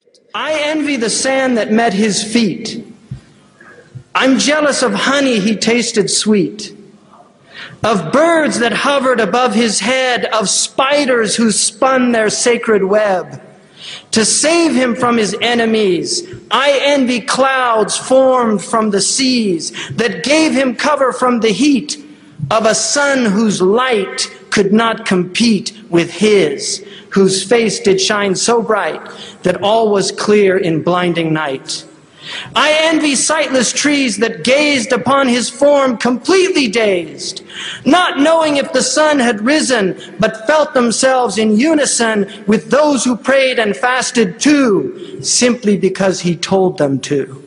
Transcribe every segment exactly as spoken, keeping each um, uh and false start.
I envy the sand that met his feet. I'm jealous of honey he tasted sweet, of birds that hovered above his head, of spiders who spun their sacred web. To save him from his enemies, I envy clouds formed from the seas that gave him cover from the heat, of a sun whose light could not compete with his, whose face did shine so bright that all was clear in blinding night. I envy sightless trees that gazed upon his form completely dazed, not knowing if the sun had risen, but felt themselves in unison with those who prayed and fasted too, simply because he told them to.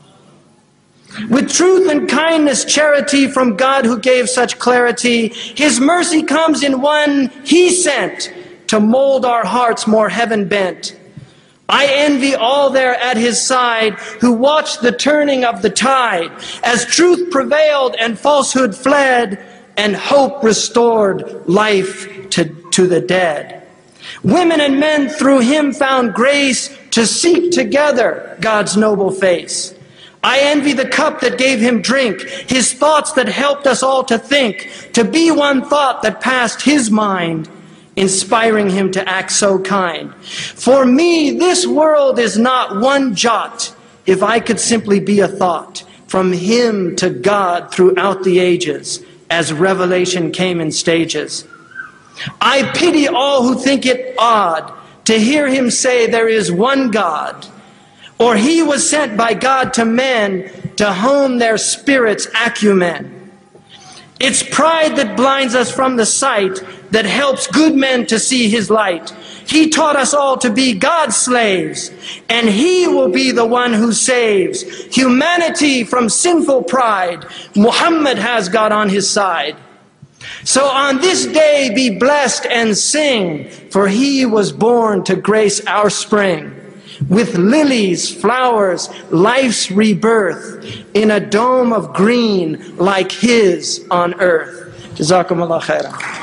With truth and kindness, charity from God who gave such clarity, his mercy comes in one he sent to mold our hearts more heaven bent. I envy all there at his side who watched the turning of the tide as truth prevailed and falsehood fled and hope restored life to, to the dead. Women and men through him found grace to seek together God's noble face. I envy the cup that gave him drink, his thoughts that helped us all to think, to be one thought that passed his mind, inspiring him to act so kind. For me, this world is not one jot, if I could simply be a thought, from him to God throughout the ages, as revelation came in stages. I pity all who think it odd to hear him say there is one God, or he was sent by God to men to hone their spirit's acumen. It's pride that blinds us from the sight that helps good men to see his light. He taught us all to be God's slaves, and he will be the one who saves humanity from sinful pride. Muhammad has God on his side. So on this day be blessed and sing, for he was born to grace our spring. With lilies, flowers, life's rebirth, in a dome of green like his on earth. Jazakumullah khairan.